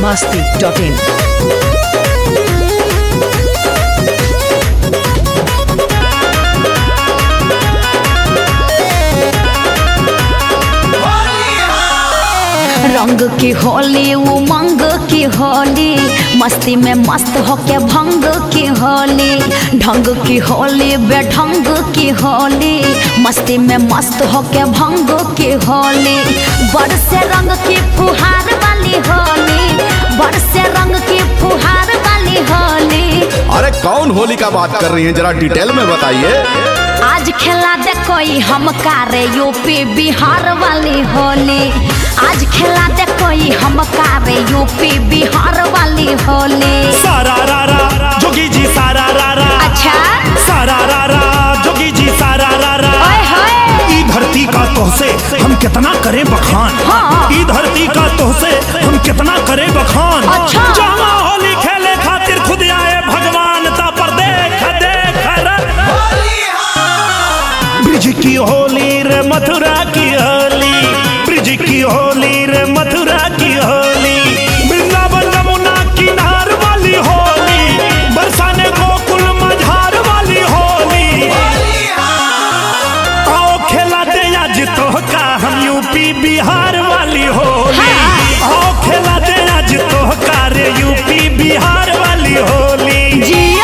biharmasti.in. रंग की होली उमंग की होली, मस्ती में मस्त होके भंग की होली। ढंग की होली बेढंग की होली, मस्ती में मस्त होके भंग की होली। बरसे रंग की फुहार वाली होली, बरसे रंग की फुहार वाली होली। अरे कौन होली का बात कर रही हैं, जरा डिटेल में बताइए। आज खेला दे कोई हम कारे यूपी बिहार वाली होली। आज खेला दे कोई हम कारे यूपी बिहार वाली होली। सारा रारा जोगी जी सारा रारा। अच्छा सारा रारा जोगी जी सारा रारा। ओए होए। ई धरती का तोहसे हम कितना करें बखान। हाँ। ई धरती का तोहसे हम कितना करें बखान। अच्छा। जहाँ होली खेले खातिर खुद आए भगवान ता पर देख देख ब्रिज की होली रे मथुरा की होली। ब्रिज की होली रे मथुरा की होली। वृंदावन यमुना किनार वाली होली। बरसाने गोकुल मझार वाली होली। आओ खेला दे आज तोहका हम यूपी बिहार वाली होली। आओ खेला दे आज तोहका रे यूपी बिहार वाली होली। जिया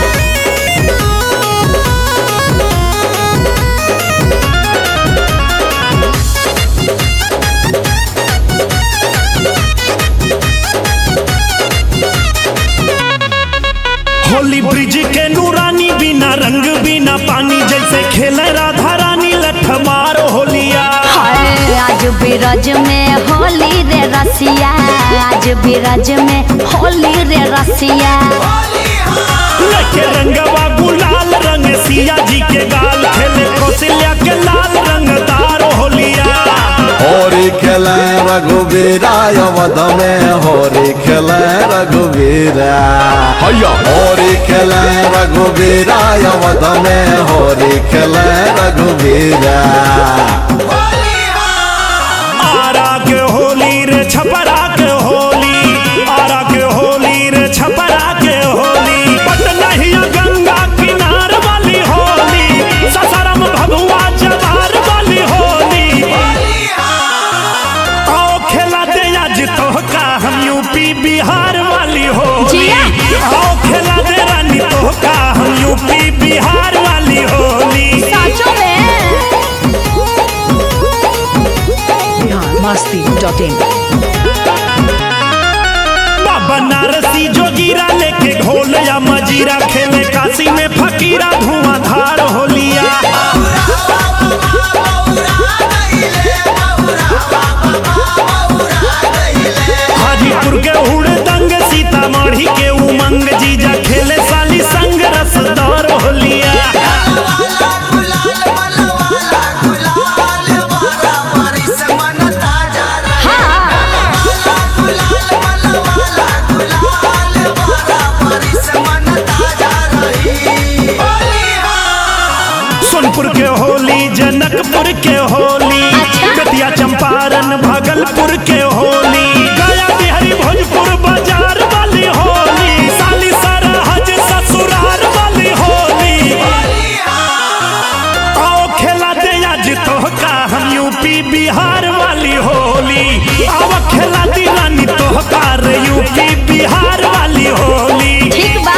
होली ब्रिज के नूरानी बिना रंग बिना पानी, जैसे खेले राधा रानी लठमार होलिया। हाय आज बिरज में होली रे रसिया, आज बिरज में होली रे रसिया। लेके रंगवा गुलाल रंग सिया जी के गाल, खेले कौशल्या के लाल रंगदार होलिया। होरी खेले रघुवीरा यवध में, होरी खेले रघुवीरा। हैया होरी खेले रघुवीरा यवध में, होरी खेले रघुवीरा। आरा के होली रे छपरा के होली। आरा के होली रे छपरा के होली। पटनहिया गंगा किनार वाली होली। ससारम भभुआ जवार वाली होली। आओ खेला दे आज तोहका हम यूपी बिहार वाली होली। आओ खेला दे रानी तोहका हम यूपी बिहार वाली होली। साचो में biharmasti.in. बाबा नारसी जोगीरा लेके ढोल या मजीरा, खेले काशी में फकीरा धुआंधार होलिया। हाजीपुर के हुड़दंग सीतामढ़ी के उमंग, जीजा खेले साली संग रसदार होलिया। सोनपुर के होली जनकपुर के होली। अच्छा। बेतिया चंपारण भागलपुर के होली। गया बिहारी भोजपुर बाजार वाली होली। साली सरहज ससुरार वाली होली। आओ खेला दे आज तोहका हम यूपी बिहार वाली होली। आओ खेला दी रानी तोहका रे यूपी बिहार वाली होली। ठीक बा।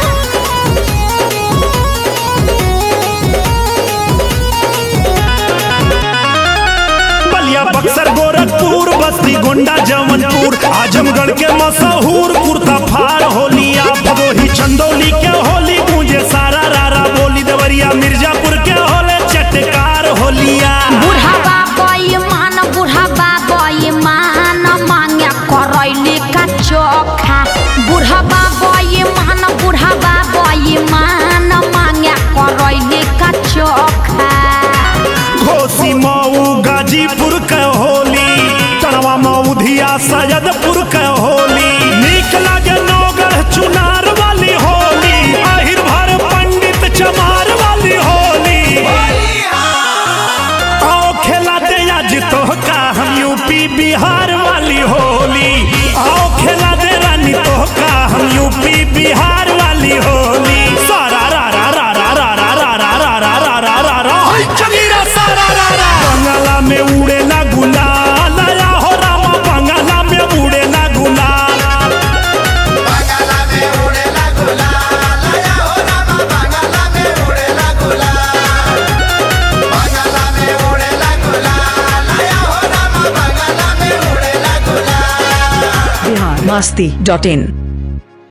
बलिया बक्सर गोरखपुर बस्ती गोंडा जौनपुर, आजमगढ़ के मशहूर कुर्ता फार होलिया। भदोही चंदौली के होली गूंजे सारा रारा बोली। देवरिया मिर्जापुर के होले चटकार होलिया। बूढ़ा बाबा मान, बूढ़ा बाबा मान मांगे करैली का चोखा। बूढ़ा बाबा मान, बूढ़ा बाबा मान मांगे करैली का चोखा। घोसी मऊ गाजीपुर के होली। तड़वा मऊधिया सैयदपुर के होली। नीक लागे नौगढ़ चुनार वाली होली। आहिर भर पंडित चमार वाली होली। आओ खेला दे आज तोहका हम यूपी बिहार वाली होली। आओ खेला बिहार वाली होली सारा रा रा रा रा रा रा रा रा रा रा रा रा रा रा हाय चगीरा सारा रा रा बंगाला में उड़े ना गुलाल या हो रामा बंगाला में उड़े ना गुलाल बंगाला में उड़े ना गुलाल या हो रामा बंगाला में उड़े ना गुलाल बंगाला में उड़े ना गुलाल या हो रामा बंगाला में उड़े ना गुलाल biharmasti.in